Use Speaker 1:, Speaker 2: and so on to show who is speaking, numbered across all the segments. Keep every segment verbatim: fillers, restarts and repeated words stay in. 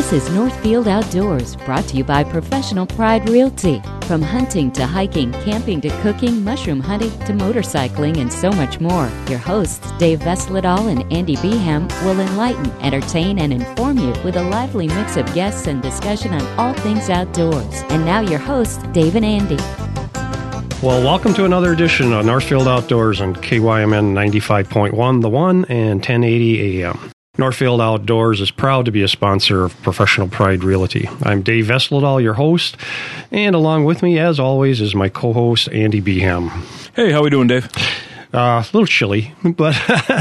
Speaker 1: This is Northfield Outdoors, brought to you by Professional Pride Realty. From hunting to hiking, camping to cooking, mushroom hunting to motorcycling, and so much more. Your hosts, Dave Vesledal and Andy Beham, will enlighten, entertain, and inform you with a lively mix of guests and discussion on all things outdoors. And now your hosts, Dave and Andy.
Speaker 2: Well, welcome to another edition of Northfield Outdoors on K Y M N ninety-five point one, The One, and ten eighty A M. Northfield Outdoors is proud to be a sponsor of Professional Pride Realty. I'm Dave Vesledal, your host, and along with me, as always, is my co-host, Andy Beham.
Speaker 3: Hey, how we doing, Dave?
Speaker 2: Uh, a little chilly, but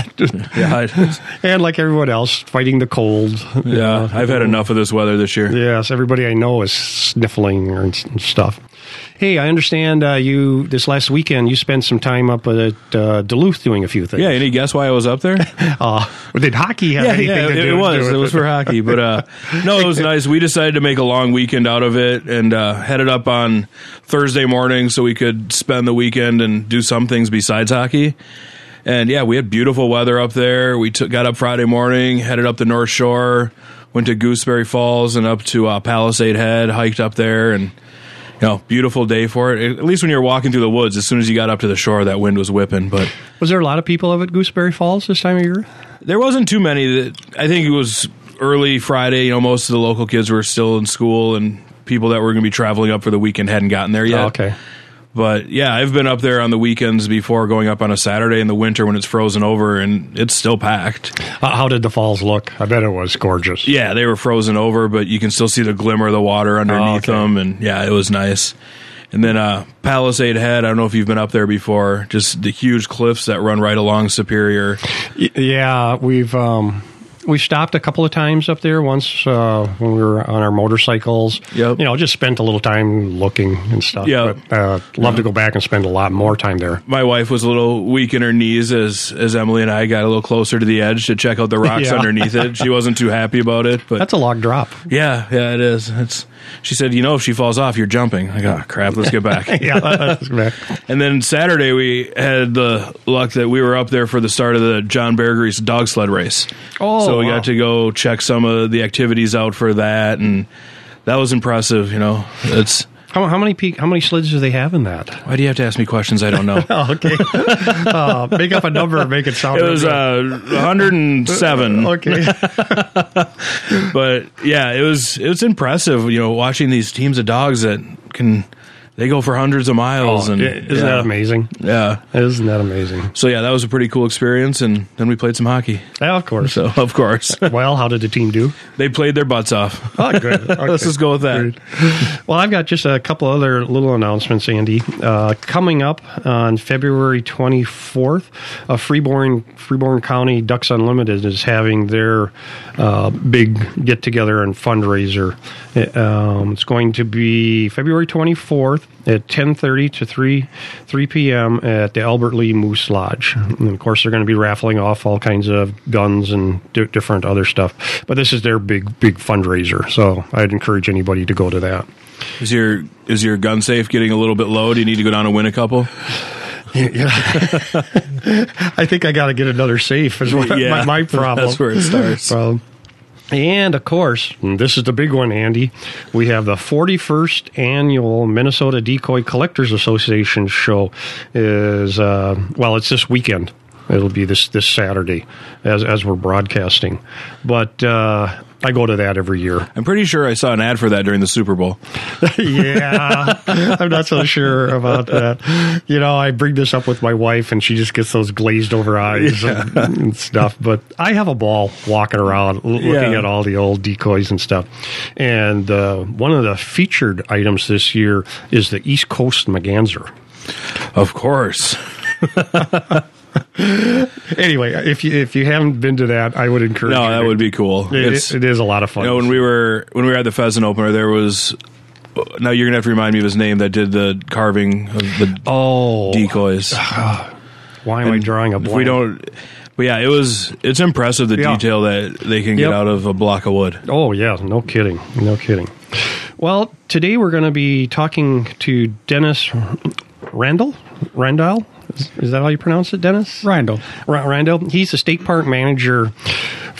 Speaker 3: yeah,
Speaker 2: and like everyone else, fighting the cold.
Speaker 3: Yeah, uh, I've had enough of this weather this year.
Speaker 2: Yes, everybody I know is sniffling and stuff. Hey, I understand uh, you, this last weekend, you spent some time up at uh, Duluth doing a few things.
Speaker 3: Yeah, any guess why I was up there?
Speaker 2: uh, did hockey have
Speaker 3: yeah,
Speaker 2: anything
Speaker 3: yeah,
Speaker 2: to
Speaker 3: it,
Speaker 2: do
Speaker 3: it was.
Speaker 2: do with
Speaker 3: it was for hockey. But uh, no, it was nice. We decided to make a long weekend out of it and uh, headed up on Thursday morning so we could spend the weekend and do some things besides hockey. And yeah, we had beautiful weather up there. We took, got up Friday morning, headed up the North Shore, went to Gooseberry Falls and up to uh, Palisade Head, hiked up there, and you know, beautiful day for it. At least when you're walking through the woods, as soon as you got up to the shore, that wind was whipping. But
Speaker 2: was there a lot of people up at Gooseberry Falls this time of year?
Speaker 3: There wasn't too many. That I think it was early Friday. You know, most of the local kids were still in school, and people that were going to be traveling up for the weekend hadn't gotten there yet.
Speaker 2: Oh, okay.
Speaker 3: But yeah, I've been up there on the weekends before, going up on a Saturday in the winter when it's frozen over, and it's still packed.
Speaker 2: Uh, how did the falls look? I bet it was gorgeous.
Speaker 3: Yeah, they were frozen over, but you can still see the glimmer of the water underneath oh, okay. them, and yeah, it was nice. And then uh, Palisade Head, I don't know if you've been up there before, just the huge cliffs that run right along Superior.
Speaker 2: Y- yeah, we've... Um We stopped a couple of times up there once uh, when we were on our motorcycles.
Speaker 3: Yep.
Speaker 2: You know, just spent a little time looking and stuff.
Speaker 3: Yep.
Speaker 2: But uh, love to go back and spend a lot more time there.
Speaker 3: My wife was a little weak in her knees as as Emily and I got a little closer to the edge to check out the rocks
Speaker 2: yeah.
Speaker 3: underneath it. She wasn't too happy about it. But
Speaker 2: that's a log drop.
Speaker 3: Yeah, yeah, it is. It's. She said, you know, if she falls off, you're jumping. I go, oh, crap, let's get back.
Speaker 2: yeah, let's get back.
Speaker 3: And then Saturday, we had the luck that we were up there for the start of the John Bear Grease dog sled race.
Speaker 2: Oh,
Speaker 3: so we
Speaker 2: wow.
Speaker 3: got to go check some of the activities out for that, and that was impressive. You know, it's
Speaker 2: how, how many peak, how many sleds do they have in that?
Speaker 3: Why do you have to ask me questions I don't know?
Speaker 2: oh, okay, uh, make up a number and make it sound.
Speaker 3: It was uh, one hundred seven.
Speaker 2: okay,
Speaker 3: but yeah, it was it was impressive. You know, watching these teams of dogs that can. They go for hundreds of miles.
Speaker 2: Oh,
Speaker 3: and
Speaker 2: isn't
Speaker 3: yeah.
Speaker 2: that amazing?
Speaker 3: Yeah.
Speaker 2: Isn't that amazing?
Speaker 3: So, yeah, that was a pretty cool experience, and then we played some hockey.
Speaker 2: Yeah, of course.
Speaker 3: So, of course.
Speaker 2: Well, how did the team do?
Speaker 3: They played their butts off.
Speaker 2: Oh, good. Okay.
Speaker 3: Let's just go with that.
Speaker 2: Good. Well, I've got just a couple other little announcements, Andy. Uh, coming up on February twenty-fourth, uh, Freeborn, Freeborn County Ducks Unlimited is having their uh, big get-together and fundraiser. It, um, it's going to be February twenty-fourth at ten thirty to three p.m. at the Albert Lee Moose Lodge. And, of course, they're going to be raffling off all kinds of guns and di- different other stuff. But this is their big, big fundraiser, so I'd encourage anybody to go to that.
Speaker 3: Is your is your gun safe getting a little bit low? Do you need to go down and win a couple?
Speaker 2: Yeah. I think I got to get another safe is what,
Speaker 3: yeah,
Speaker 2: my, my problem.
Speaker 3: That's where it starts.
Speaker 2: Um, And, of course, and this is the big one, Andy, we have the forty-first Annual Minnesota Decoy Collectors Association show is, uh, well, it's this weekend. It'll be this, this Saturday as as we're broadcasting. But uh, I go to that every year.
Speaker 3: I'm pretty sure I saw an ad for that during the Super Bowl.
Speaker 2: yeah, I'm not so sure about that. You know, I bring this up with my wife, and she just gets those glazed over eyes yeah. and, and stuff. But I have a ball walking around l- looking
Speaker 3: yeah.
Speaker 2: at all the old decoys and stuff. And uh, one of the featured items this year is the East Coast Merganser.
Speaker 3: Of course.
Speaker 2: Anyway, if you if you haven't been to that, I would encourage.
Speaker 3: No,
Speaker 2: you
Speaker 3: that
Speaker 2: to.
Speaker 3: would be cool.
Speaker 2: It, it is a lot of fun.
Speaker 3: You know, when we were when we were at the Pheasant Opener, there was. Now you're gonna have to remind me of his name that did the carving of the
Speaker 2: oh
Speaker 3: decoys.
Speaker 2: Why am and I drawing a blank?
Speaker 3: If we don't. But yeah, it was. It's impressive the yeah. detail that they can get yep. out of a block of wood.
Speaker 2: Oh yeah, no kidding, no kidding. Well, today we're going to be talking to Dennis Randall. Randall. Is, is that how you pronounce it, Dennis?
Speaker 4: Randall.
Speaker 2: R- Randall. He's the state park manager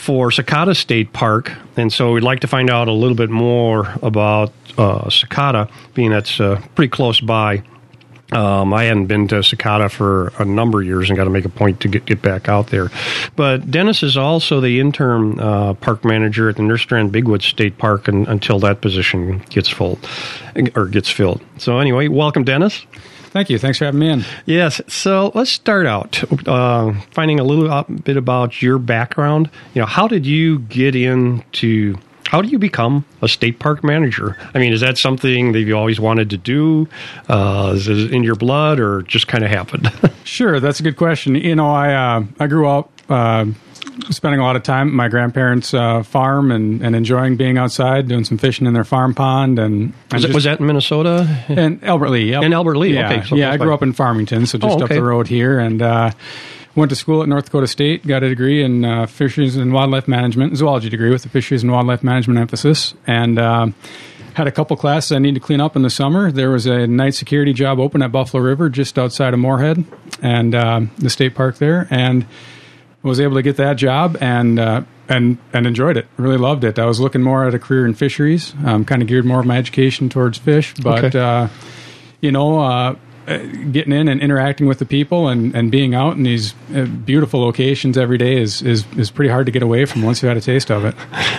Speaker 2: for Cicada State Park, and so we'd like to find out a little bit more about uh, Cicada, being that's uh, pretty close by. Um, I hadn't been to Cicada for a number of years and got to make a point to get, get back out there. But Dennis is also the interim uh, park manager at the Nerstrand Bigwoods State Park and, until that position gets full or gets filled. So anyway, welcome, Dennis.
Speaker 4: Thank you. Thanks for having me in.
Speaker 2: Yes. So let's start out uh, finding a little bit about your background. You know, how did you get into How do you become a state park manager? I mean, is that something that you always wanted to do? Uh, is it in your blood, or just kind of happened?
Speaker 4: Sure, that's a good question. You know, I uh, I grew up uh, spending a lot of time at my grandparents' uh, farm and, and enjoying being outside, doing some fishing in their farm pond. And, and
Speaker 2: was,
Speaker 4: just,
Speaker 2: it, was that in Minnesota?
Speaker 4: In Albert Lee. Yep.
Speaker 2: In Albert Lee,
Speaker 4: yeah.
Speaker 2: okay. So
Speaker 4: yeah, I grew up in Farmington, so just
Speaker 2: oh, okay.
Speaker 4: up the road here. And uh, went to school at North Dakota State, got a degree in uh, fisheries and wildlife management, zoology degree with a fisheries and wildlife management emphasis, and uh, had a couple classes I need to clean up in the summer. There was a night security job open at Buffalo River just outside of Moorhead and uh, the state park there, and was able to get that job and uh, and and enjoyed it. Really loved it. I was looking more at a career in fisheries, um, kind of geared more of my education towards fish, but
Speaker 2: okay.
Speaker 4: uh, you know. Uh, getting in and interacting with the people and, and being out in these uh, beautiful locations every day is, is, is pretty hard to get away from once you've had a taste of it.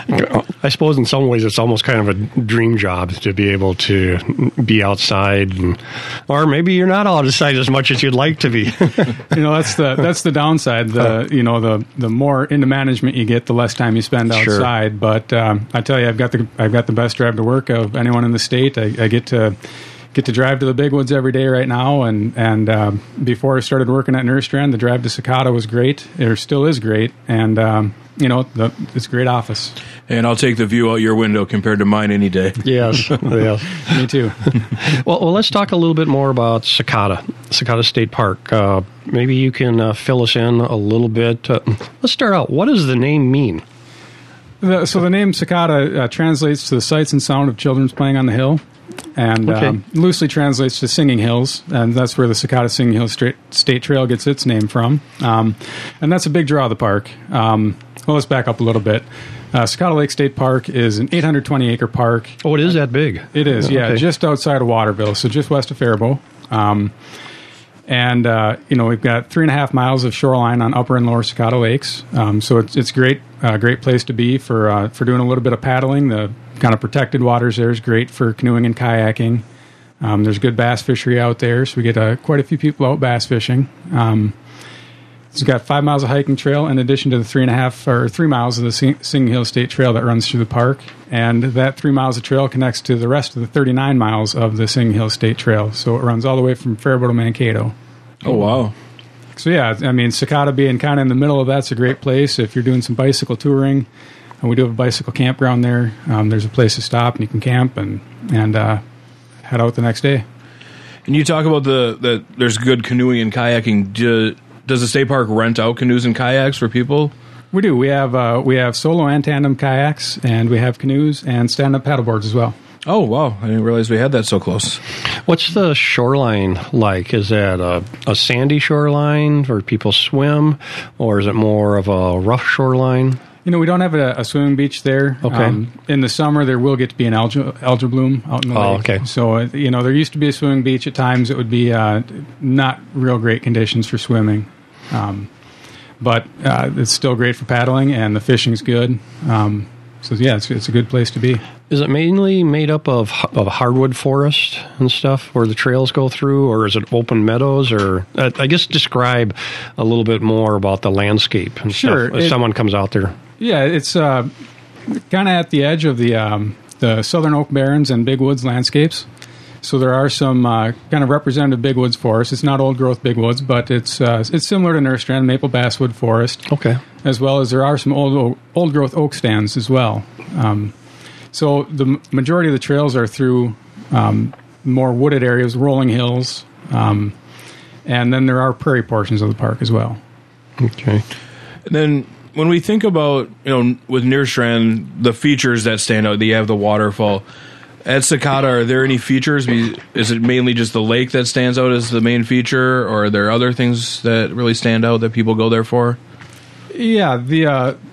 Speaker 2: I suppose in some ways it's almost kind of a dream job to be able to be outside, and, or maybe you're not outside as much as you'd like to be.
Speaker 4: You know, that's the that's the downside. The you know the the more into management you get, the less time you spend outside. Sure. But um, I tell you, I've got the I've got the best drive to work of anyone in the state. I, I get to. Get to drive to the big woods every day right now, and and um, before I started working at Nerstrand, the drive to Cicada was great. It still is great, and um, you know the, it's a great office.
Speaker 3: And I'll take the view out your window compared to mine any day.
Speaker 2: Yes, yes,
Speaker 4: me too.
Speaker 2: well, well, let's talk a little bit more about Cicada, Cicada State Park. Uh, maybe you can uh, fill us in a little bit. Uh, let's start out. What does the name mean?
Speaker 4: The, so the name Cicada uh, translates to the sights and sound of children's playing on the hill. And
Speaker 2: okay. um,
Speaker 4: loosely translates to Singing Hills, and that's where the Cicada Singing Hills State, State Trail gets its name from. Um, and that's a big draw of the park. Um, well, let's back up a little bit. Uh, Cicada Lake State Park is an eight hundred twenty acre park.
Speaker 2: Oh, it is that big?
Speaker 4: It is, yeah,
Speaker 2: okay.
Speaker 4: Just outside of Waterville, so just west of Faribault. Um, and, uh, you know, we've got three and a half miles of shoreline on Upper and Lower Cicada Lakes. Um, so it's it's great, uh, great place to be for uh, for doing a little bit of paddling. The kind of protected waters there is great for canoeing and kayaking. Um, there's good bass fishery out there, so we get uh, quite a few people out bass fishing. Um, it's got five miles of hiking trail in addition to the three and a half or three miles of the Sing- Singing Hill State Trail that runs through the park, and that three miles of trail connects to the rest of the thirty-nine miles of the Singing Hill State Trail. So it runs all the way from Faribault to Mankato.
Speaker 3: Oh wow!
Speaker 4: So yeah, I mean, Cicada being kind of in the middle of that's a great place if you're doing some bicycle touring. And we do have a bicycle campground there. Um, there's a place to stop, and you can camp and and uh, head out the next day.
Speaker 3: And you talk about the that there's good canoeing and kayaking. Do, does the state park rent out canoes and kayaks for people?
Speaker 4: We do. We have uh, we have solo and tandem kayaks, and we have canoes and stand-up paddleboards as well.
Speaker 3: Oh wow! I didn't realize we had that so close.
Speaker 2: What's the shoreline like? Is that a, a sandy shoreline where people swim, or is it more of a rough shoreline?
Speaker 4: You know, we don't have a, a swimming beach there.
Speaker 2: Okay.
Speaker 4: Um, in the summer, there will get to be an algae, algae bloom out in the
Speaker 2: oh,
Speaker 4: lake.
Speaker 2: okay.
Speaker 4: So, uh, you know, there used to be a swimming beach. At times, it would be uh, not real great conditions for swimming. Um, but uh, it's still great for paddling, and the fishing's good. Um, so, yeah, it's, it's a good place to be.
Speaker 2: Is it mainly made up of of hardwood forest and stuff where the trails go through, or is it open meadows? Or uh, I guess describe a little bit more about the landscape and
Speaker 4: sure,
Speaker 2: stuff if
Speaker 4: it,
Speaker 2: someone comes out there.
Speaker 4: Yeah, it's uh, kind of at the edge of the um, the Southern Oak Barrens and Big Woods landscapes. So there are some uh, kind of representative big woods forests. It's not old growth big woods, but it's uh, it's similar to Nerstrand maple basswood forest.
Speaker 2: Okay.
Speaker 4: As well as there are some old old growth oak stands as well. Um, so the majority of the trails are through um, more wooded areas, rolling hills, um, and then there are prairie portions of the park as well.
Speaker 2: Okay.
Speaker 3: And then when we think about, you know, with Nerstrand, the features that stand out, you have the waterfall. At Cicada, are there any features? Is it mainly just the lake that stands out as the main feature, or are there other things that really stand out that people go there for?
Speaker 4: Yeah, the uh,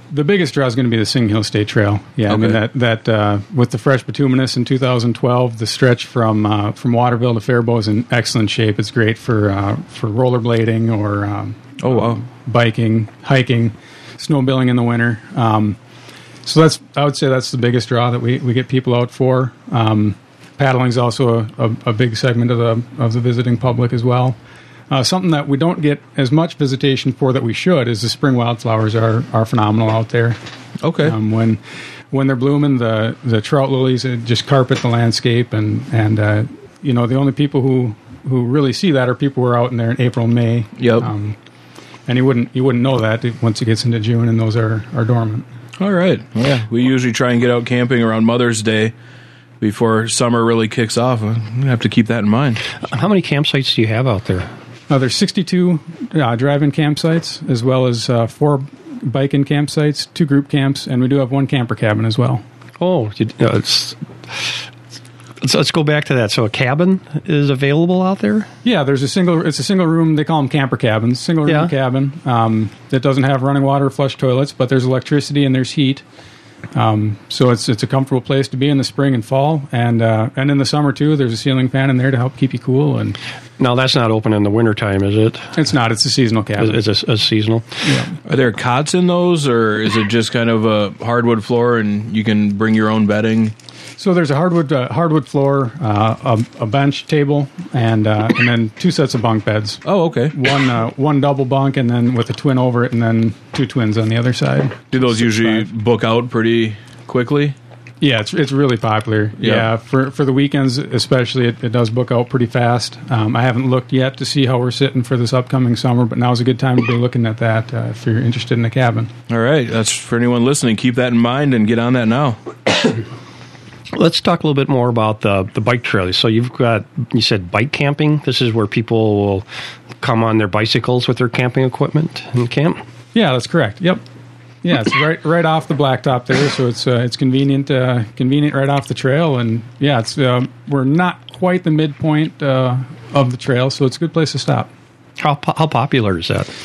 Speaker 4: the biggest draw is going to be the Singing Hill State Trail. Yeah, I mean
Speaker 3: Okay.
Speaker 4: that that uh, with the fresh bituminous in two thousand twelve, the stretch from uh, from Waterville to Faribault is in excellent shape. It's great for uh, for rollerblading or um,
Speaker 3: Oh, wow.
Speaker 4: um, biking, hiking, snowmobiling in the winter. Um, so that's I would say that's the biggest draw that we, we get people out for. Um, paddling is also a, a, a big segment of the of the visiting public as well. Uh, something that we don't get as much visitation for that we should is the spring wildflowers are, are phenomenal out there.
Speaker 3: Okay.
Speaker 4: Um, when when they're blooming, the, the trout lilies uh, just carpet the landscape, and and uh, you know the only people who, who really see that are people who are out in there in April and May.
Speaker 3: Yep.
Speaker 4: Um, and you wouldn't you wouldn't know that once it gets into June and those are, are dormant.
Speaker 3: All right. Yeah. We usually try and get out camping around Mother's Day before summer really kicks off. I'm going to have to keep that in mind.
Speaker 2: How many campsites do you have out there?
Speaker 4: Uh, there's sixty-two uh, drive-in campsites, as well as uh, four bike-in campsites, two group camps, and we do have one camper cabin as well.
Speaker 2: Oh, you, uh, it's, let's, let's go back to that. So a cabin is available out there?
Speaker 4: Yeah, there's a single. It's a single room. They call them camper cabins. Single room
Speaker 2: Yeah.
Speaker 4: cabin. Um, that doesn't have running water or flush toilets, but there's electricity and there's heat. Um, so it's it's a comfortable place to be in the spring and fall, and uh, and in the summer too. There's a ceiling fan in there to help keep you cool. And
Speaker 2: Now, that's not open in the wintertime, is it?
Speaker 4: it's not. It's a seasonal cabin.
Speaker 2: Is it a, a seasonal?
Speaker 4: Yeah.
Speaker 3: Are there cots in those, or is it just kind of a hardwood floor and you can bring your own bedding?
Speaker 4: So there's a hardwood uh, hardwood floor, uh, a, a bench, table, and uh, and then two sets of bunk beds.
Speaker 3: Oh, okay.
Speaker 4: One uh, one double bunk, and then with a twin over it, and then two twins on the other side.
Speaker 3: Do those
Speaker 4: Six,
Speaker 3: usually
Speaker 4: five.
Speaker 3: book out pretty quickly?
Speaker 4: Yeah, it's it's really popular.
Speaker 3: Yeah.
Speaker 4: Yeah, for for the weekends especially, it, it does book out pretty fast. Um, I haven't looked yet to see how we're sitting for this upcoming summer, but now's a good time to be looking at that uh, if you're interested in a cabin.
Speaker 3: All right. That's for anyone listening. Keep that in mind and get on that now.
Speaker 2: Let's talk a little bit more about the, the bike trail. So you've got, you said bike camping. This is where people will come on their bicycles with their camping equipment and camp?
Speaker 4: Yeah, that's correct. Yep. Yeah, it's right right off the blacktop there, so it's uh, it's convenient uh, convenient right off the trail, and yeah, it's uh, we're not quite the midpoint uh, of the trail, so it's a good place to stop.
Speaker 2: How po- how popular is that?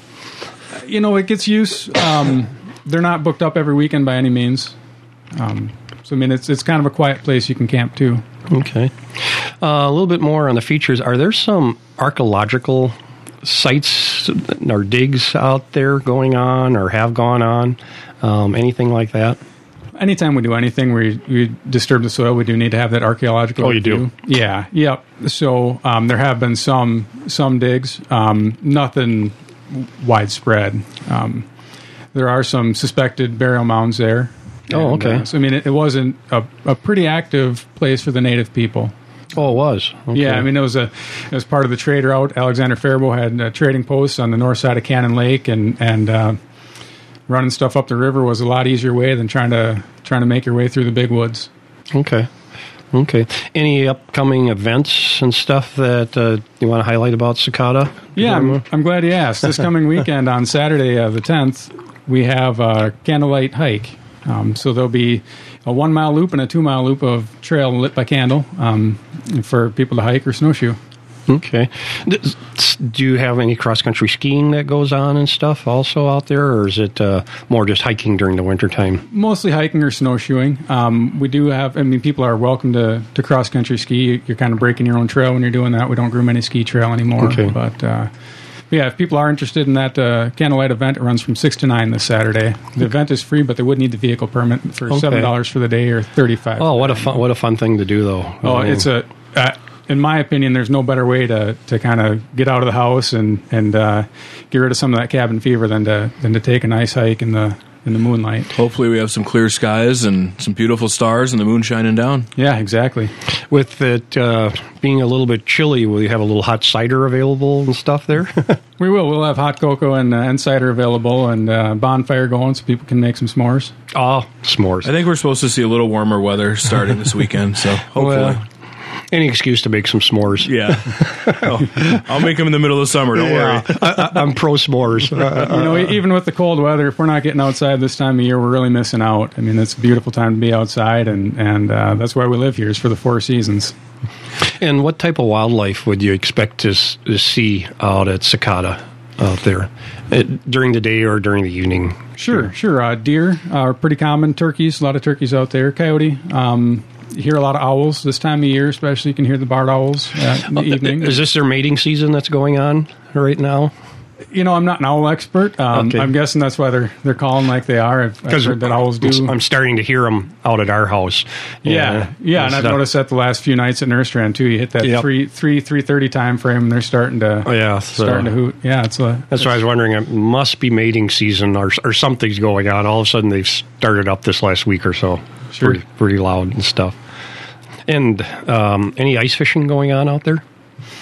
Speaker 4: You know, it gets use. Um, they're not booked up every weekend by any means. Um, so I mean, it's it's kind of a quiet place you can camp too.
Speaker 2: Okay. Uh, a little bit more on the features. Are there some archaeological sites or digs out there going on or have gone on? Um, anything like that?
Speaker 4: Anytime we do anything where we, we disturb the soil, we do need to have that archaeological.
Speaker 2: Oh, you do?
Speaker 4: review. Yeah, yep. So um, there have been some some digs, um, nothing widespread. Um, there are some suspected burial mounds there.
Speaker 2: Oh,
Speaker 4: And,
Speaker 2: okay.
Speaker 4: uh, so I mean, it, it wasn't a, a pretty active place for the native people.
Speaker 2: Oh, it was. Okay.
Speaker 4: Yeah, I mean, it was a it was part of the trade route. Alexander Faribault had uh, trading posts on the north side of Cannon Lake, and and uh, running stuff up the river was a lot easier way than trying to trying to make your way through the big woods.
Speaker 2: Okay. Okay. Any upcoming events and stuff that uh, you want to highlight about Cicada?
Speaker 4: Yeah, I'm, I'm glad you asked. This coming weekend on Saturday, uh, the tenth, we have a candlelight hike. Um, so there'll be a one mile loop and a two mile loop of trail lit by candle um, for people to hike or snowshoe.
Speaker 2: Okay. D- Do you have any cross-country skiing that goes on and stuff also out there, or is it uh, more just hiking during the wintertime?
Speaker 4: Mostly hiking or snowshoeing. Um, we do have, I mean, people are welcome to, to cross-country ski. You're kind of breaking your own trail when you're doing that. We don't groom any ski trail anymore.
Speaker 2: Okay.
Speaker 4: But, uh, yeah, if people are interested in that uh, candlelight event, it runs from six to nine this Saturday. The event is free, but they would need the vehicle permit for
Speaker 2: Okay.
Speaker 4: seven dollars for the day or thirty-five dollars.
Speaker 2: Oh, what a fun, what a fun thing to do, though.
Speaker 4: Oh,
Speaker 2: I mean,
Speaker 4: it's a... Uh, in my opinion, there's no better way to, to kind of get out of the house and and uh, get rid of some of that cabin fever than to than to take a nice hike in the in the moonlight.
Speaker 3: Hopefully we have some clear skies and some beautiful stars and the moon shining down.
Speaker 4: Yeah, exactly.
Speaker 2: with it uh, being a little bit chilly, will you have a little hot cider available and stuff there?
Speaker 4: We will. We'll have hot cocoa and, uh, and cider available, and uh, bonfire going so people can make some s'mores.
Speaker 2: Oh, s'mores.
Speaker 3: I think we're supposed to see a little warmer weather starting this weekend, so hopefully.
Speaker 2: Well, any excuse to make some s'mores.
Speaker 3: Yeah. I'll, I'll make them in the middle of summer, don't
Speaker 2: Yeah,
Speaker 3: worry.
Speaker 2: I, I, I'm pro s'mores. Uh,
Speaker 4: You know, even with the cold weather, if we're not getting outside this time of year, we're really missing out. I mean, it's a beautiful time to be outside, and and uh, that's why we live here, is for the four seasons.
Speaker 2: and what type of wildlife would you expect to, s- to see out at Cicada out there uh, during the day or during the evening?
Speaker 4: Sure, yeah. sure. Uh, deer are pretty common. Turkeys, a lot of turkeys out there. Coyote. Um, you hear a lot of owls this time of year, especially. You can hear the barred owls uh, in the evening.
Speaker 2: Is this their mating season that's going on right now?
Speaker 4: You know, I'm not an owl expert. Um, okay. I'm guessing that's why they're they're calling like they are. I've, I've heard that owls do.
Speaker 2: I'm starting to hear them out at our house.
Speaker 4: Yeah, yeah, yeah and I've stuff. noticed that the last few nights at Nurstrand too. You hit that yep. three three three thirty time frame, and they're starting to
Speaker 2: oh, yeah, so
Speaker 4: starting to hoot. Yeah, it's a,
Speaker 2: that's
Speaker 4: it's,
Speaker 2: why I was wondering. It must be mating season or or something's going on. All of a sudden, they've started up this last week or so.
Speaker 4: Sure,
Speaker 2: pretty, pretty loud and stuff. And um, any ice fishing going on out there?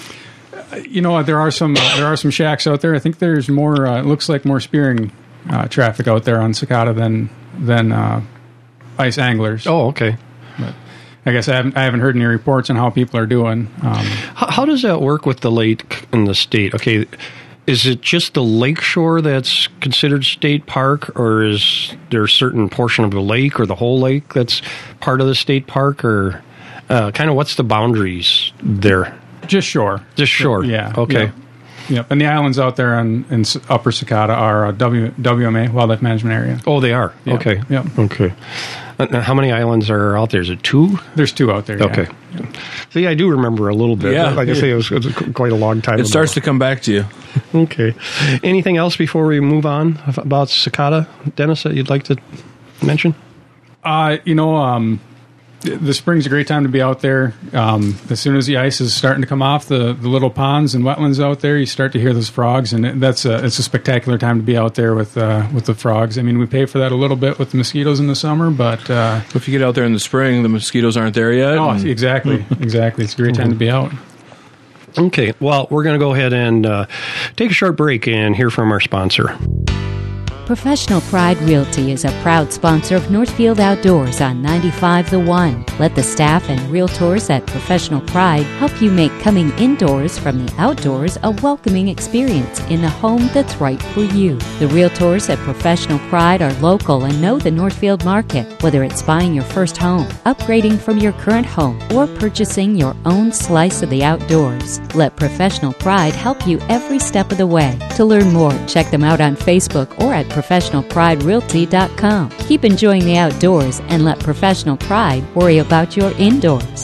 Speaker 4: You know, there are some uh, there are some shacks out there. I think there's more. Uh, it looks like more spearing uh, traffic out there on Cicada than than uh, ice anglers.
Speaker 2: Oh, okay.
Speaker 4: But I guess I haven't I haven't heard any reports on how people are doing. Um,
Speaker 2: how, how does that work with the lake in the state? Okay, is it just the lake shore that's considered state park, or is there a certain portion of the lake or the whole lake that's part of the state park, or uh, kind of what's the boundaries there?
Speaker 4: Just shore.
Speaker 2: Just shore.
Speaker 4: Yeah.
Speaker 2: Okay.
Speaker 4: Yep. yep. And the islands out there in, in Upper Cicada are uh, w, W M A, Wildlife Management Area.
Speaker 2: Oh, they are?
Speaker 4: Yep.
Speaker 2: Okay.
Speaker 4: Yep.
Speaker 2: Okay. Uh, how many islands are out there? Is it two?
Speaker 4: There's two out there,
Speaker 2: okay.
Speaker 4: Yeah.
Speaker 2: See, I do remember a little bit.
Speaker 3: Yeah.
Speaker 2: Like I say, it was, it was quite a long time
Speaker 3: It
Speaker 2: ago.
Speaker 3: starts to come back to you.
Speaker 2: Okay. Anything else before we move on about Cicada, Dennis, that you'd like to mention?
Speaker 4: Uh, you know, um... the spring's a great time to be out there. Um, as soon as the ice is starting to come off the, the little ponds and wetlands out there, you start to hear those frogs, and it, that's a, it's a spectacular time to be out there with uh, with the frogs. I mean, we pay for that a little bit with the mosquitoes in the summer, but uh,
Speaker 3: if you get out there in the spring, the mosquitoes aren't there yet.
Speaker 4: Oh, exactly, exactly. It's a great time to be out.
Speaker 2: Okay, well, we're going to go ahead and uh, take a short break and hear from our sponsor.
Speaker 1: Professional Pride Realty is a proud sponsor of Northfield Outdoors on ninety-five The One. Let the staff and realtors at Professional Pride help you make coming indoors from the outdoors a welcoming experience in a home that's right for you. The realtors at Professional Pride are local and know the Northfield market. Whether it's buying your first home, upgrading from your current home, or purchasing your own slice of the outdoors, let Professional Pride help you every step of the way. To learn more, check them out on Facebook or at professional pride realty dot com. Keep enjoying the outdoors and let Professional Pride worry about your indoors.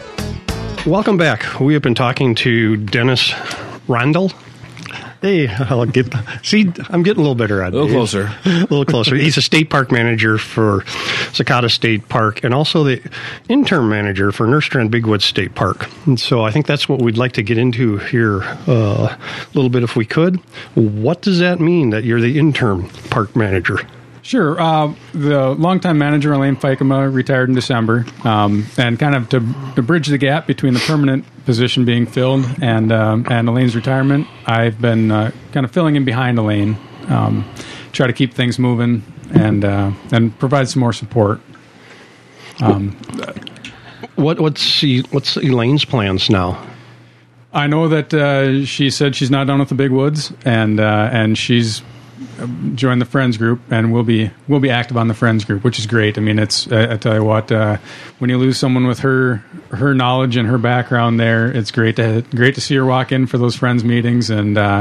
Speaker 2: Welcome back. We have been talking to Dennis Randall. Hey, I'll get, see, I'm getting a little better at it.
Speaker 3: A little closer.
Speaker 2: A little closer. He's a state park manager for Cicada State Park and also the interim manager for Nurstrand Bigwood State Park. And so I think that's what we'd like to get into here uh, a little bit if we could. What does that mean that you're the interim park manager?
Speaker 4: Sure. Uh, the longtime manager, Elaine Fikema, retired in December, um, and kind of to, to bridge the gap between the permanent position being filled and um, and Elaine's retirement, I've been uh, kind of filling in behind Elaine, um, try to keep things moving and uh, and provide some more support. Um,
Speaker 2: what what's what's Elaine's plans now?
Speaker 4: I know that uh, she said she's not done with the big woods, and uh, and she's joined the Friends group, and we'll be we'll be active on the Friends group, which is great. I mean, it's I, I tell you what, uh, when you lose someone with her her knowledge and her background there, it's great to great to see her walk in for those Friends meetings and uh,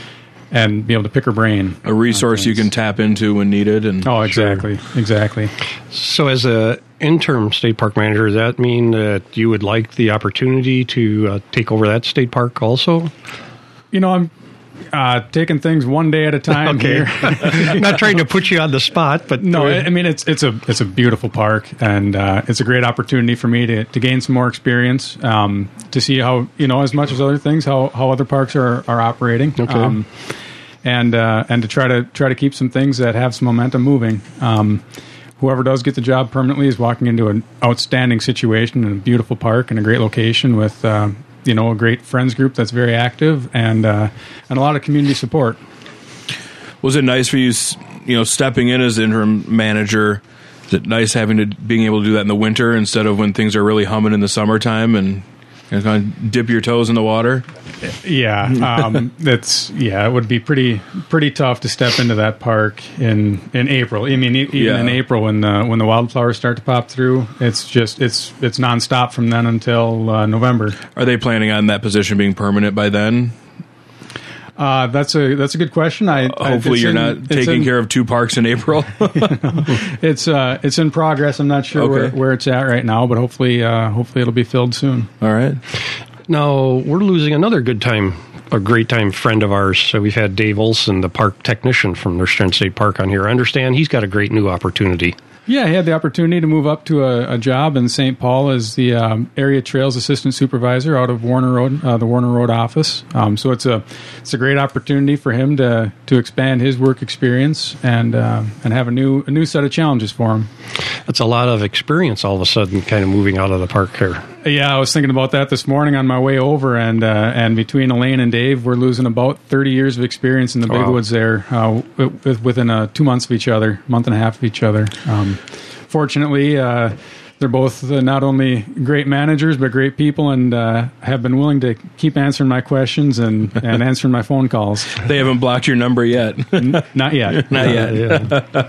Speaker 4: and be able to pick her brain.
Speaker 3: A resource you can tap into when needed. And
Speaker 4: oh, exactly, sure. exactly.
Speaker 2: So, as a interim state park manager, does that mean that you would like the opportunity to uh, take over that state park also?
Speaker 4: You know, I'm. Uh, taking things one day at a time.
Speaker 2: Okay,
Speaker 4: here.
Speaker 2: Not trying to put you on the spot, but
Speaker 4: no, I mean it's it's a it's a beautiful park, and uh, it's a great opportunity for me to, to gain some more experience, um, to see how you know as much as other things how, how other parks are, are operating,
Speaker 2: okay.
Speaker 4: um, and uh, and to try to try to keep some things that have some momentum moving. Um, whoever does get the job permanently is walking into an outstanding situation in a beautiful park and a great location with. Uh, you know, a great Friends group that's very active and uh, and a lot of community support.
Speaker 3: Was it nice for you, you know, stepping in as interim manager? Is it nice having to being able to do that in the winter instead of when things are really humming in the summertime and you know, kind of dip your toes in the water?
Speaker 4: Yeah, um, it's yeah, it would be pretty pretty tough to step into that park in, in April. I mean, even yeah. in April when the when the wildflowers start to pop through, it's just it's it's nonstop from then until uh, November.
Speaker 3: Are they planning on that position being permanent by then?
Speaker 4: Uh, that's a that's a good question. I
Speaker 3: uh, hopefully you're
Speaker 4: in,
Speaker 3: not taking
Speaker 4: in,
Speaker 3: care of two parks in April.
Speaker 4: it's uh, it's in progress. I'm not sure
Speaker 3: Okay.
Speaker 4: where, where it's at right now, but hopefully uh, hopefully it'll be filled soon.
Speaker 3: All right.
Speaker 2: Now, we're losing another good time, a great time friend of ours. So we've had Dave Olson, the park technician from Nerstrand State Park, on here. I understand he's got a great new opportunity.
Speaker 4: Yeah, he had the opportunity to move up to a, a job in Saint Paul as the um, area trails assistant supervisor out of Warner Road, uh, the Warner Road office. Um, so it's a it's a great opportunity for him to to expand his work experience and uh, and have a new a new set of challenges for him.
Speaker 2: That's a lot of experience all of a sudden, kind of moving out of the park here.
Speaker 4: Yeah, I was thinking about that this morning on my way over, and uh, and between Elaine and Dave, we're losing about thirty years of experience in the Big
Speaker 2: Wow.
Speaker 4: Woods there, uh, w- within uh, two months of each other, month and a half of each other. Um, fortunately, uh, they're both uh, not only great managers, but great people, and uh, have been willing to keep answering my questions and, and answering my phone calls.
Speaker 3: They haven't blocked your number yet.
Speaker 4: N- not yet.
Speaker 3: Not yet.
Speaker 2: Yeah.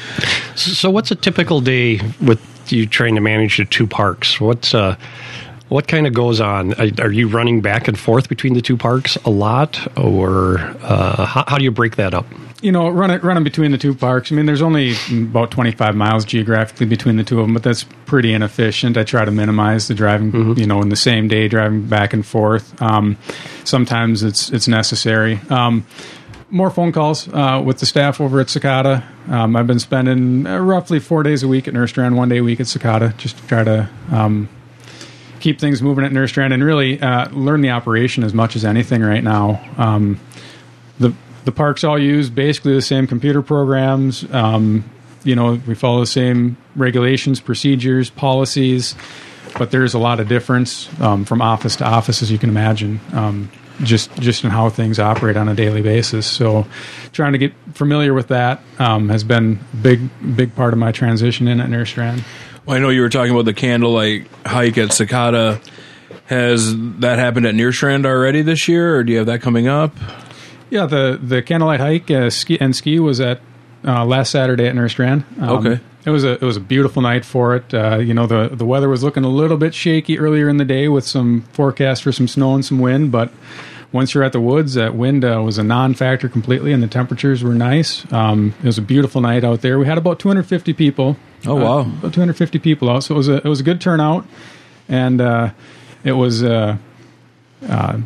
Speaker 2: So what's a typical day with you trying to manage the two parks? What's uh, what kind of goes on? Are you running back and forth between the two parks a lot, or uh, how, how do you break that up?
Speaker 4: You know, running running between the two parks. I mean, there's only about twenty-five miles geographically between the two of them, but that's pretty inefficient. I try to minimize the driving. Mm-hmm. You know, in the same day, driving back and forth. Um, sometimes it's it's necessary. Um, more phone calls uh, with the staff over at Cicada. Um, I've been spending uh, roughly four days a week at Nerstrand, one day a week at Cicada, just to try to um, keep things moving at Nerstrand and really uh, learn the operation as much as anything right now. Um, the The parks all use basically the same computer programs. Um, you know, we follow the same regulations, procedures, policies, but there's a lot of difference um, from office to office, as you can imagine, um, just just in how things operate on a daily basis. So trying to get familiar with that um, has been a big, big part of my transition in at Nerstrand.
Speaker 3: Well, I know you were talking about the candlelight hike at Cicada. Has that happened at Nerstrand already this year, or do you have that coming up?
Speaker 4: Yeah, the, the candlelight hike uh, ski and ski was at uh, last Saturday at Nerstrand. Um,
Speaker 3: Okay.
Speaker 4: It was a it was a beautiful night for it. Uh, you know, the the weather was looking a little bit shaky earlier in the day with some forecast for some snow and some wind, but once you're at the woods, that wind uh, was a non-factor completely, and the temperatures were nice. Um, it was a beautiful night out there. We had about two hundred fifty people.
Speaker 3: Oh wow,
Speaker 4: uh, about two hundred fifty people out. So it was a it was a good turnout, and uh, it was uh, uh,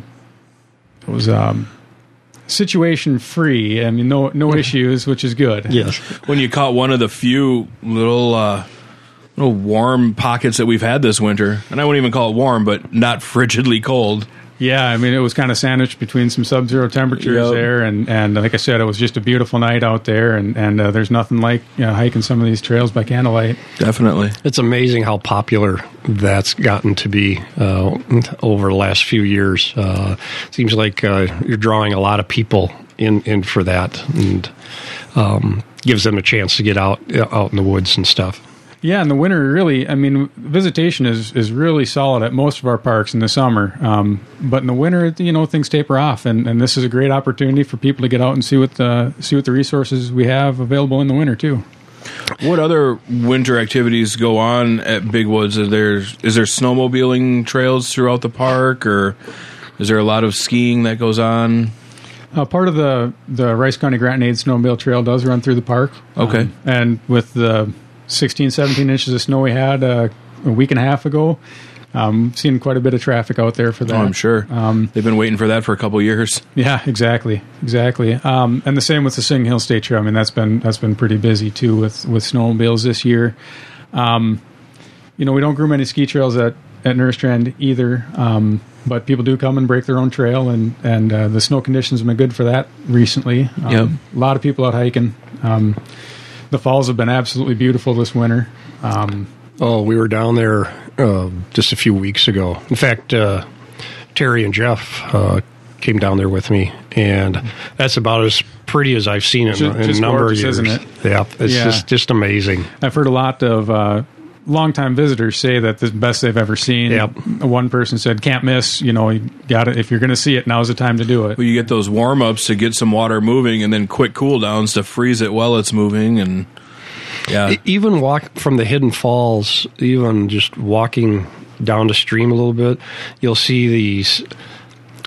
Speaker 4: it was. Um, situation free. I mean, no no issues, which is good.
Speaker 2: Yes.
Speaker 3: When you caught one of the few little uh, little warm pockets that we've had this winter, and I wouldn't even call it warm, but not frigidly cold.
Speaker 4: Yeah, I mean, it was kind of sandwiched between some sub-zero temperatures
Speaker 3: Yep.
Speaker 4: there, and, and like I said, it was just a beautiful night out there, and, and uh, there's nothing like you know, hiking some of these trails by candlelight.
Speaker 3: Definitely.
Speaker 2: It's amazing how popular that's gotten to be uh, over the last few years. Uh, seems like uh, you're drawing a lot of people in, in for that, and um, gives them a chance to get out out in the woods and stuff.
Speaker 4: Yeah, in the winter, really, I mean, visitation is, is really solid at most of our parks in the summer. Um, but in the winter, you know, things taper off, and, and this is a great opportunity for people to get out and see what the see what the resources we have available in the winter too.
Speaker 3: What other winter activities go on at Big Woods? Is there is there snowmobiling trails throughout the park, or is there a lot of skiing that goes on?
Speaker 4: Uh, part of the the Rice County Grant and Aid Snowmobile Trail does run through the park.
Speaker 3: Okay,
Speaker 4: um, and with the sixteen, seventeen inches of snow we had uh, a week and a half ago. Um, seen quite a bit of traffic out there for that.
Speaker 3: Oh, I'm sure.
Speaker 4: Um,
Speaker 3: They've been waiting for that for a couple of years.
Speaker 4: yeah, exactly, exactly. Um, and the same with the Singing Hill State Trail. I mean, that's been that's been pretty busy too with with snowmobiles this year. Um, you know, we don't groom any ski trails at at Nerstrand either, um, but people do come and break their own trail, and and uh, the snow conditions have been good for that recently. Um,
Speaker 3: Yep.
Speaker 4: A lot of people out hiking. Um, The falls have been absolutely beautiful this winter. Um,
Speaker 2: Oh, we were down there uh, just a few weeks ago. In fact, uh, Terry and Jeff uh, came down there with me, and that's about as pretty as I've seen it
Speaker 4: Just-
Speaker 2: in, in
Speaker 4: just
Speaker 2: a number
Speaker 4: gorgeous,
Speaker 2: of years.
Speaker 4: isn't it?
Speaker 2: Yeah, it's
Speaker 4: Yeah.
Speaker 2: just just amazing.
Speaker 4: I've heard a lot of uh, longtime visitors say that this is the best they've ever seen.
Speaker 2: Yep.
Speaker 4: One person said, "Can't miss. You know, you got it. If you're going to see it, now's the time to do it."
Speaker 3: Well, you get those warm ups to get some water moving, and then quick cool downs to freeze it while it's moving, and yeah,
Speaker 2: E- Even walk from the Hidden Falls, even just walking down the stream a little bit, you'll see these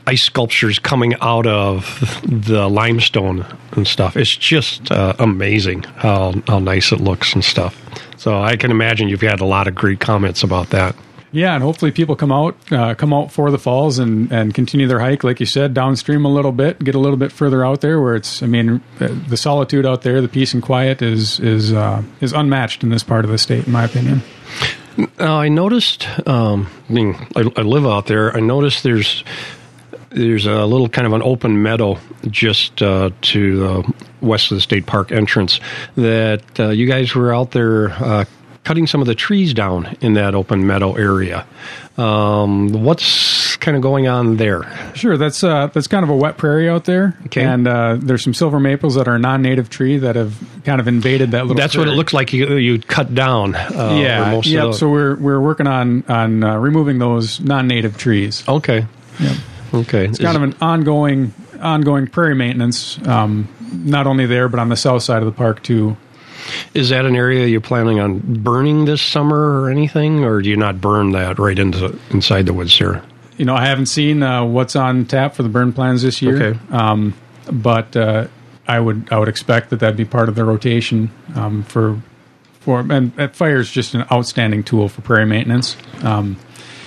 Speaker 2: ice sculptures coming out of the limestone and stuff. It's just uh, amazing how how nice it looks and stuff. So I can imagine you've had a lot of great comments about that.
Speaker 4: Yeah, and hopefully people come out, uh, come out for the falls and, and continue their hike, like you said, downstream a little bit, get a little bit further out there, where it's, I mean, the solitude out there, the peace and quiet is is uh, is unmatched in this part of the state, in my opinion.
Speaker 2: Uh, I noticed, um, I mean, I, I live out there. I noticed there's there's a little kind of an open meadow just uh, to the west of the state park entrance that uh, you guys were out there uh, cutting some of the trees down in that open meadow area. Um, what's kind of going on there?
Speaker 4: Sure, that's uh, that's kind of a wet prairie out there,
Speaker 2: okay.
Speaker 4: and uh, there's some silver maples that are a non-native tree that have kind of invaded that little.
Speaker 2: That's
Speaker 4: prairie.
Speaker 2: what it looks like. You you cut down. Uh,
Speaker 4: yeah,
Speaker 2: most
Speaker 4: yep.
Speaker 2: of the...
Speaker 4: So we're we're working on on uh, removing those non-native trees.
Speaker 2: Okay.
Speaker 4: Yep.
Speaker 2: Okay.
Speaker 4: It's kind Is... of an ongoing ongoing prairie maintenance, um, not only there but on the south side of the park too.
Speaker 2: Is that an area you're planning on burning this summer or anything, or do you not burn that right into inside the woods there?
Speaker 4: You know, I haven't seen uh, what's on tap for the burn plans this year,
Speaker 2: okay.
Speaker 4: um, but uh, I would I would expect that that'd be part of the rotation um, for for and, and fire is just an outstanding tool for prairie maintenance. Um,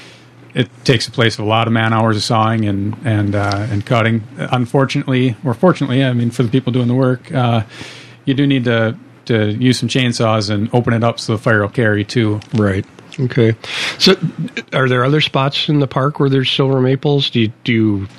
Speaker 4: it takes the place of a lot of man hours of sawing and and uh, and cutting. Unfortunately, or fortunately, I mean, for the people doing the work, uh, you do need to. to use some chainsaws and open it up so the fire will carry too.
Speaker 2: Right. Okay. So are there other spots in the park where there's silver maples? Do you, do you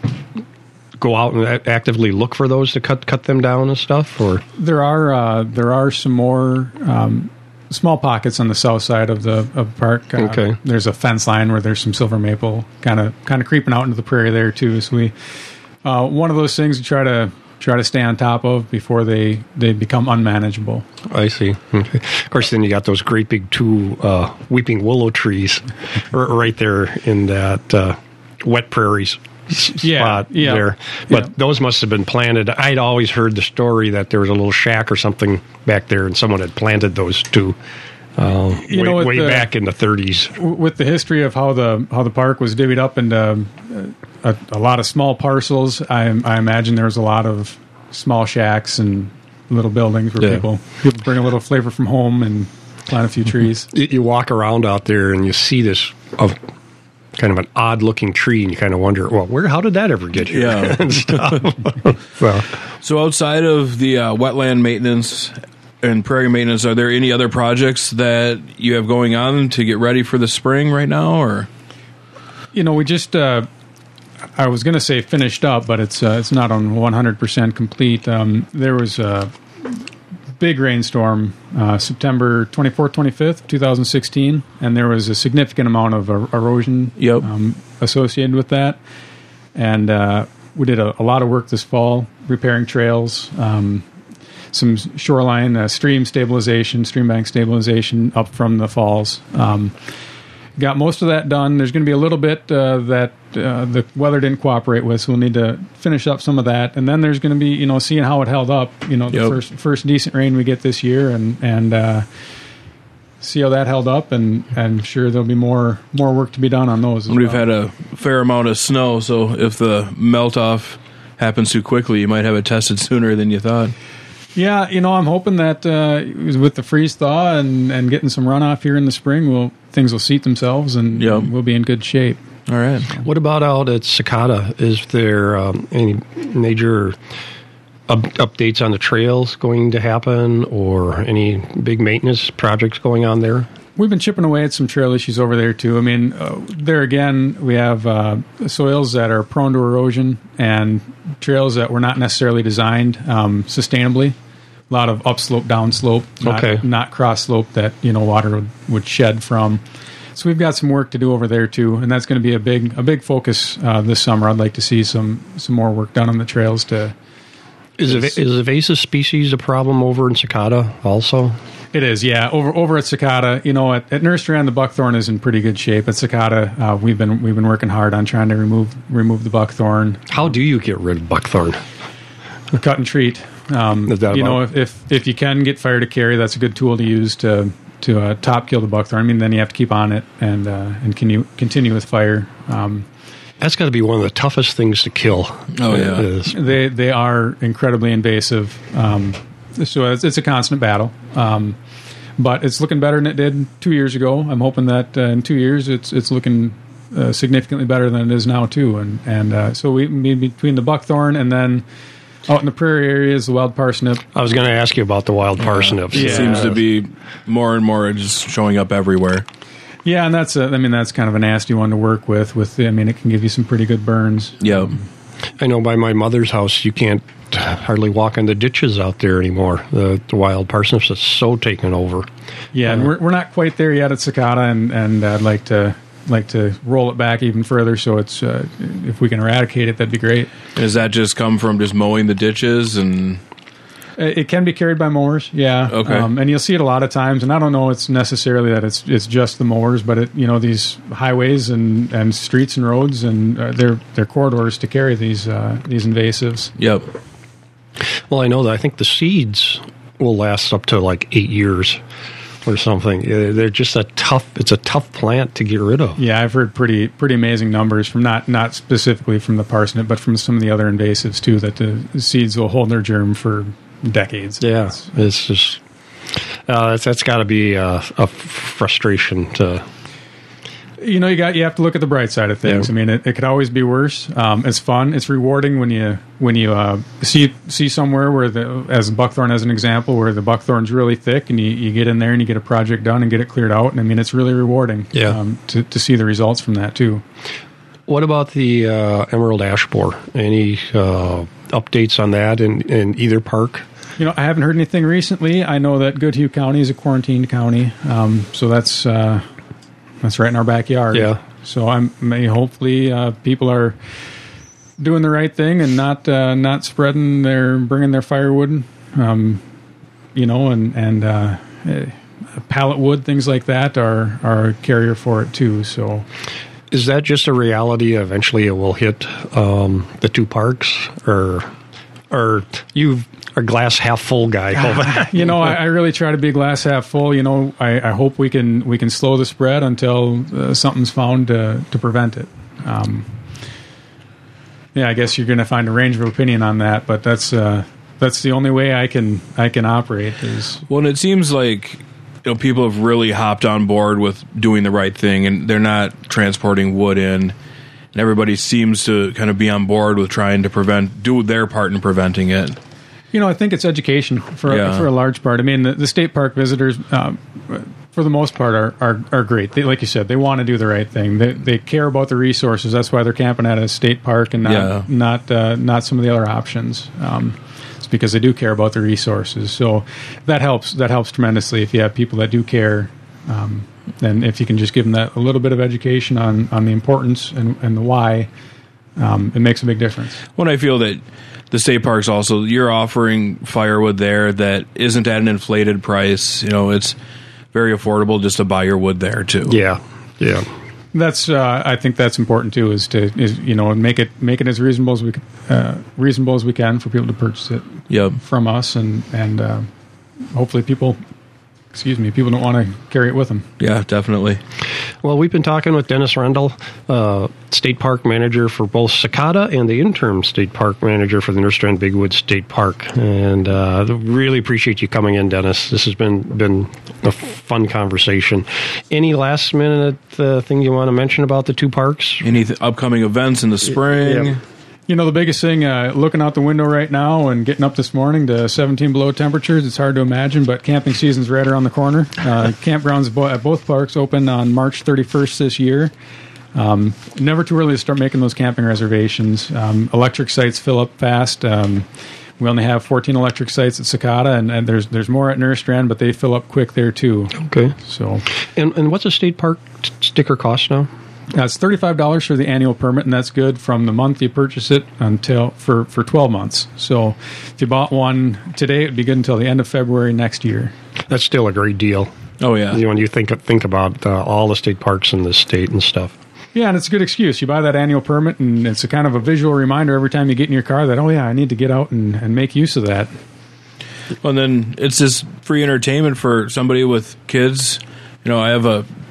Speaker 2: go out and a- actively look for those to cut cut them down and stuff? Or
Speaker 4: There are uh, there are some more um, small pockets on the south side of the of the park. Uh,
Speaker 2: okay.
Speaker 4: There's a fence line where there's some silver maple kind of kind of creeping out into the prairie there too. So we uh, one of those things we try to try to stay on top of before they, they become unmanageable.
Speaker 2: I see. Okay. Of course, then you got those great big two uh, weeping willow trees right there in that uh, wet prairies spot
Speaker 4: yeah, yeah,
Speaker 2: there. But
Speaker 4: yeah.
Speaker 2: those must have been planted. I'd always heard the story that there was a little shack or something back there, and someone had planted those two uh,
Speaker 4: you
Speaker 2: way,
Speaker 4: know,
Speaker 2: way
Speaker 4: the,
Speaker 2: back in the thirties.
Speaker 4: With the history of how the how the park was divvied up into a, a lot of small parcels, I, I imagine there was a lot of small shacks and little buildings where
Speaker 2: yeah.
Speaker 4: people people bring a little flavor from home and plant a few trees.
Speaker 2: You, you walk around out there and you see this of kind of an odd looking tree, and you kind of wonder, well, where? How did that ever get here?
Speaker 3: Yeah.
Speaker 2: and stuff. so,
Speaker 3: so outside of the uh, wetland maintenance and prairie maintenance, are there any other projects that you have going on to get ready for the spring right now, or?
Speaker 4: You know, we just, uh, I was going to say finished up, but it's uh, it's not on one hundred percent complete. Um, there was a big rainstorm uh, September twenty-fourth, twenty-fifth, twenty sixteen, and there was a significant amount of er- erosion
Speaker 3: yep.
Speaker 4: um, associated with that. And uh, we did a, a lot of work this fall, repairing trails, um, some shoreline, uh, stream stabilization, stream bank stabilization up from the falls. Um Got most of that done. There's going to be a little bit uh, that uh, the weather didn't cooperate with, so we'll need to finish up some of that. And then there's going to be, you know, seeing how it held up. You know, the
Speaker 3: yep.
Speaker 4: first first decent rain we get this year, and and uh, see how that held up. And I'm sure there'll be more more work to be done on those. As
Speaker 3: We've
Speaker 4: well.
Speaker 3: had a fair amount of snow, so if the melt off happens too quickly, you might have it tested sooner than you thought.
Speaker 4: Yeah, you know, I'm hoping that uh, with the freeze thaw and, and getting some runoff here in the spring, we'll things will seat themselves and
Speaker 3: yep.
Speaker 4: we'll be in good shape.
Speaker 3: All right.
Speaker 2: What about out at Cicada? Is there um, any major up- updates on the trails going to happen, or any big maintenance projects going on there?
Speaker 4: We've been chipping away at some trail issues over there, too. I mean, uh, there again, we have uh, soils that are prone to erosion and trails that were not necessarily designed um, sustainably. A lot of upslope, downslope, not,
Speaker 2: okay.
Speaker 4: not cross slope that, you know, water would, would shed from. So we've got some work to do over there, too, and that's going to be a big a big focus uh, this summer. I'd like to see some, some more work done on the trails. To
Speaker 2: Is, ev- is invasive species a problem over in Cicada also?
Speaker 4: It is, yeah. Over over at Cicada, you know, at, at Nursery on the buckthorn is in pretty good shape. At Cicada, uh, we've been we've been working hard on trying to remove remove the buckthorn.
Speaker 2: How do you get rid of buckthorn?
Speaker 4: Cut and treat. Um,
Speaker 2: Is that
Speaker 4: you know,
Speaker 2: about-
Speaker 4: if, if if you can get fire to carry, that's a good tool to use to to uh, top kill the buckthorn. I mean, then you have to keep on it and uh, and can you continue with fire. Um,
Speaker 2: That's got to be one of the toughest things to kill.
Speaker 3: Oh, yeah.
Speaker 2: Is-
Speaker 4: They they are incredibly invasive, um, so it's, it's a constant battle. Um, but it's looking better than it did two years ago. I'm hoping that uh, in two years it's it's looking uh, significantly better than it is now too. And and uh, so we between the buckthorn and then out in the prairie areas, the wild parsnip.
Speaker 2: I was going to ask you about the wild parsnips.
Speaker 3: It seems to be more and more just showing up everywhere.
Speaker 4: Yeah, and that's a, I mean that's kind of a nasty one to work with. With I mean it can give you some pretty good burns.
Speaker 3: Yep.
Speaker 2: I know by my mother's house, you can't hardly walk in the ditches out there anymore. The, the wild parsnips is so taken over.
Speaker 4: Yeah, and we're we're not quite there yet at Cicada, and and I'd like to like to roll it back even further. So it's uh, if we can eradicate it, that'd be great.
Speaker 3: Does that just come from just mowing the ditches and?
Speaker 4: It can be carried by mowers, yeah.
Speaker 3: Okay.
Speaker 4: Um, and you'll see it a lot of times. And I don't know it's necessarily that it's it's just the mowers, but it you know these highways and, and streets and roads and uh, they're they're corridors to carry these uh, these invasives.
Speaker 3: Yep.
Speaker 2: Well, I know that I think the seeds will last up to like eight years or something. Uh, They're just a tough. It's a tough plant to get rid of.
Speaker 4: Yeah, I've heard pretty pretty amazing numbers from not not specifically from the parsnip, but from some of the other invasives too. That the seeds will hold their germ for decades.
Speaker 2: Yeah, it's, it's just uh, that's, that's got to be a, a frustration to.
Speaker 4: You know, you got you have to look at the bright side of things.
Speaker 2: Yeah.
Speaker 4: I mean, it, it could always be worse. Um, it's fun. It's rewarding when you when you uh, see see somewhere where the as buckthorn as an example where the buckthorn's really thick and you, you get in there and you get a project done and get it cleared out. And I mean, it's really rewarding.
Speaker 2: Yeah.
Speaker 4: Um, to to see the results from that too.
Speaker 2: What about the uh, emerald ash borer? Any uh, updates on that in, in either park?
Speaker 4: You know, I haven't heard anything recently. I know that Goodhue County is a quarantined county, um, so that's uh, that's right in our backyard.
Speaker 2: Yeah.
Speaker 4: So I'm may hopefully uh, people are doing the right thing and not uh, not spreading their bringing their firewood, um, you know, and and uh, pallet wood things like that are are a carrier for it too. So.
Speaker 2: Is that just a reality? Eventually, it will hit um, the two parks, or or you are glass half full guy?
Speaker 4: You know, I, I really try to be glass half full. You know, I, I hope we can we can slow the spread until uh, something's found to to prevent it. Um, yeah, I guess you're going to find a range of opinion on that, but that's uh, that's the only way I can I can operate. Is
Speaker 3: Well, and it seems like you know people have really hopped on board with doing the right thing, and they're not transporting wood in. And everybody seems to kind of be on board with trying to prevent, do their part in preventing it.
Speaker 4: You know, I think it's education for
Speaker 3: Yeah.
Speaker 4: for a large part. I mean, the, the state park visitors, um, for the most part, are are, are great. They, like you said, they want to do the right thing. They they care about the resources. That's why they're camping at a state park and not
Speaker 3: Yeah.
Speaker 4: not uh, not some of the other options. Um, it's because they do care about the resources. So that helps. That helps tremendously if you have people that do care. Um, and if you can just give them that a little bit of education on, on the importance and, and the why, um, it makes a big difference.
Speaker 3: When I feel that the state parks also, you're offering firewood there that isn't at an inflated price. You know, it's very affordable just to buy your wood there too.
Speaker 2: Yeah, yeah.
Speaker 4: That's uh, I think that's important too. Is to is you know make it make it as reasonable as we c- uh, reasonable as we can for people to purchase it
Speaker 3: Yep.
Speaker 4: from us, and and uh, hopefully people. Excuse me, people don't want to carry it with them.
Speaker 3: Yeah, definitely.
Speaker 2: Well, we've been talking with Dennis Rendell, uh, state park manager for both Cicada and the interim state park manager for the Nerstrand Big Woods State Park. And uh, really appreciate you coming in, Dennis. This has been been a fun conversation. Any last minute uh, thing you want to mention about the two parks?
Speaker 3: Any th- upcoming events in the spring?
Speaker 2: Yeah.
Speaker 4: You know, the biggest thing, uh, looking out the window right now and getting up this morning to seventeen below temperatures, it's hard to imagine, but camping season's right around the corner. Uh, campgrounds bo- at both parks open on March thirty-first this year. Um, never too early to start making those camping reservations. Um, electric sites fill up fast. Um, we only have fourteen electric sites at Cicada, and, and there's there's more at Nerstrand, but they fill up quick there too.
Speaker 2: Okay.
Speaker 4: So
Speaker 2: And, and what's a state park t- sticker cost now?
Speaker 4: Uh, it's thirty-five dollars for the annual permit, and that's good from the month you purchase it until for, for twelve months. So if you bought one today, it would be good until the end of February next year.
Speaker 2: That's still a great deal.
Speaker 3: Oh, yeah.
Speaker 2: When you think think about uh, all the state parks in the state and stuff.
Speaker 4: Yeah, and it's a good excuse. You buy that annual permit, and it's a kind of a visual reminder every time you get in your car that, oh, yeah, I need to get out and, and make use of that.
Speaker 3: Well, and then it's just free entertainment for somebody with kids. You know, I have a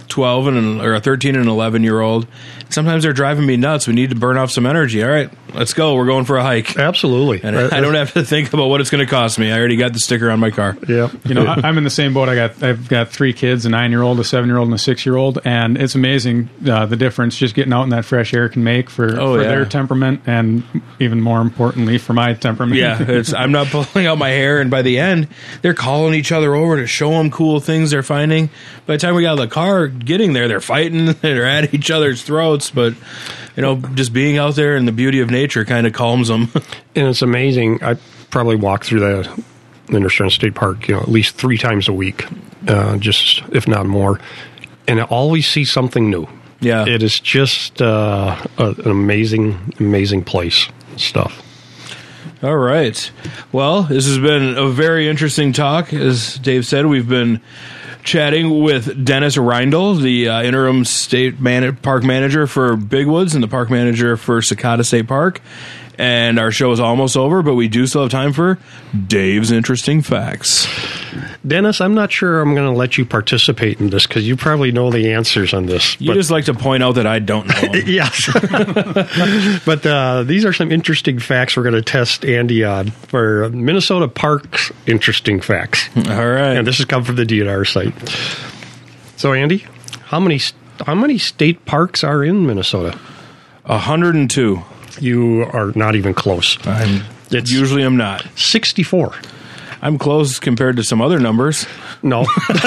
Speaker 3: twelve and or a thirteen and eleven year old. Sometimes they're driving me nuts. We need to burn off some energy. All right, let's go. We're going for a hike.
Speaker 2: Absolutely.
Speaker 3: And I don't have to think about what it's going to cost me. I already got the sticker on my car.
Speaker 2: Yeah.
Speaker 4: You know, I, I'm in the same boat. I got I've got three kids: a nine year old, a seven year old, and a six year old, and it's amazing uh, the difference just getting out in that fresh air can make for,
Speaker 3: Oh,
Speaker 4: for
Speaker 3: yeah.
Speaker 4: their temperament, and even more importantly for my temperament.
Speaker 3: Yeah, it's, I'm not pulling out my hair, and by the end, they're calling each other over to show them cool things they're finding. By the time we got out of the car, getting there, they're fighting, they're at each other's throats, but, you know, just being out there in the beauty of nature kind of calms them.
Speaker 2: And it's amazing. I probably walk through the Interstrand State Park, you know, at least three times a week, uh, just if not more, and I always see something new.
Speaker 3: Yeah.
Speaker 2: It is just uh, a, an amazing, amazing place. Stuff.
Speaker 3: All right. Well, this has been a very interesting talk. As Dave said, we've been chatting with Dennis Reindl, the uh, interim state man- park manager for Big Woods and the park manager for Secaucus State Park. And our show is almost over, but we do still have time for Dave's Interesting Facts.
Speaker 2: Dennis, I'm not sure I'm going to let you participate in this because you probably know the answers on this.
Speaker 3: You
Speaker 2: but
Speaker 3: just like to point out that I don't know them.
Speaker 2: Yes. But uh, these are some interesting facts we're going to test Andy on for Minnesota Parks Interesting Facts.
Speaker 3: All right.
Speaker 2: And this has come from the D N R site. So, Andy, how many how many state parks are in Minnesota?
Speaker 3: one hundred two.
Speaker 2: You are not even close.
Speaker 3: I'm
Speaker 2: It's
Speaker 3: usually I'm not.
Speaker 2: sixty-four.
Speaker 3: I'm close compared to some other numbers.
Speaker 2: No.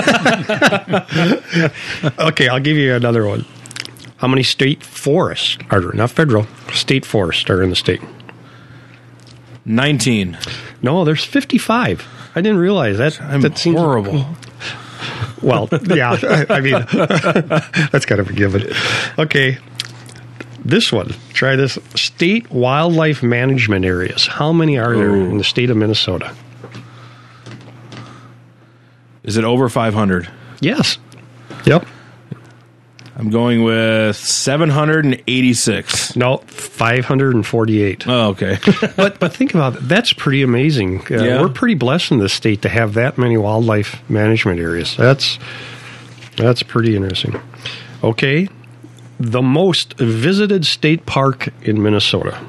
Speaker 2: Okay, I'll give you another one. How many state forests are there? Not federal. State forests are in the state.
Speaker 3: nineteen.
Speaker 2: No, there's fifty-five. I didn't realize that.
Speaker 3: I'm
Speaker 2: that seems
Speaker 3: horrible.
Speaker 2: Well, yeah. I, I mean, that's kind of a given. Okay. This one. Try this. State wildlife management areas. How many are there
Speaker 3: Ooh.
Speaker 2: in the state of Minnesota?
Speaker 3: Is it over five hundred?
Speaker 2: Yes. Yep.
Speaker 3: I'm going with seven hundred eighty-six.
Speaker 2: No, five hundred forty-eight.
Speaker 3: Oh, okay.
Speaker 2: but but think about it. That's pretty amazing. Uh,
Speaker 3: Yeah.
Speaker 2: We're pretty blessed in this state to have that many wildlife management areas. That's that's pretty interesting. Okay. The most visited state park in Minnesota.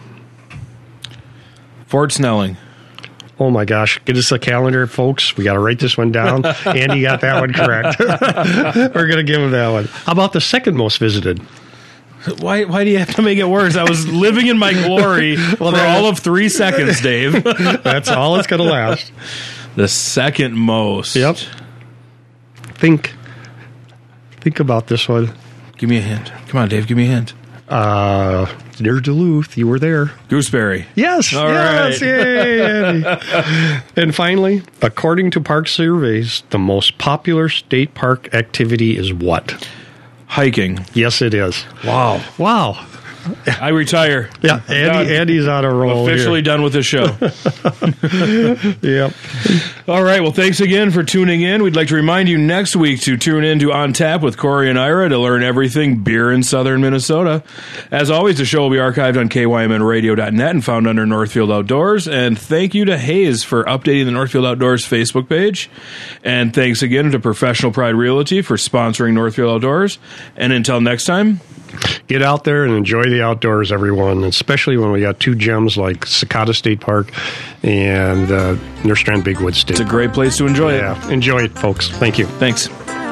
Speaker 3: Fort Snelling.
Speaker 2: Oh my gosh. Get us a calendar, folks. We got to write this one down. Andy got that one correct. We're going to give him that one. How about the second most visited?
Speaker 3: Why Why do you have to make it worse? I was living in my glory for
Speaker 2: that
Speaker 3: all
Speaker 2: was-
Speaker 3: of three seconds, Dave.
Speaker 2: That's all it's going to last.
Speaker 3: The second most.
Speaker 2: Yep. Think. Think about this one.
Speaker 3: Give me a hint. Come on, Dave. Give me a hint.
Speaker 2: Uh, near Duluth. You were there.
Speaker 3: Gooseberry.
Speaker 2: Yes.
Speaker 3: All
Speaker 2: yes.
Speaker 3: right.
Speaker 2: Yay, Andy. And finally, according to park surveys, the most popular state park activity is what?
Speaker 3: Hiking.
Speaker 2: Yes, it is.
Speaker 3: Wow.
Speaker 2: Wow.
Speaker 3: I retire.
Speaker 2: Yeah, Andy,
Speaker 3: Done.
Speaker 2: Andy's on a roll.
Speaker 3: Officially
Speaker 2: here.
Speaker 3: done with the show.
Speaker 2: Yep.
Speaker 3: All right. Well, thanks again for tuning in. We'd like to remind you next week to tune in to On Tap with Corey and Ira to learn everything beer in southern Minnesota. As always, the show will be archived on K Y M N radio dot net and found under Northfield Outdoors. And thank you to Hayes for updating the Northfield Outdoors Facebook page. And thanks again to Professional Pride Realty for sponsoring Northfield Outdoors. And until next time,
Speaker 2: Get out there and enjoy the outdoors, everyone, especially when we got two gems like Secaucus State Park and uh, Nerstrand Big Woods State.
Speaker 3: it's a great place to enjoy it.
Speaker 2: Yeah, enjoy it, folks. Thank you.
Speaker 3: Thanks.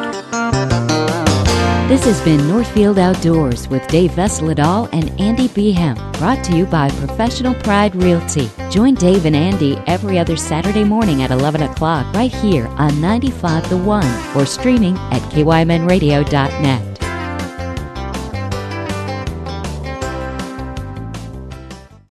Speaker 1: This has been Northfield Outdoors with Dave Vesledal and Andy Behem, brought to you by Professional Pride Realty. Join Dave and Andy every other Saturday morning at eleven o'clock right here on ninety-five The One or streaming at K Y M N radio dot net.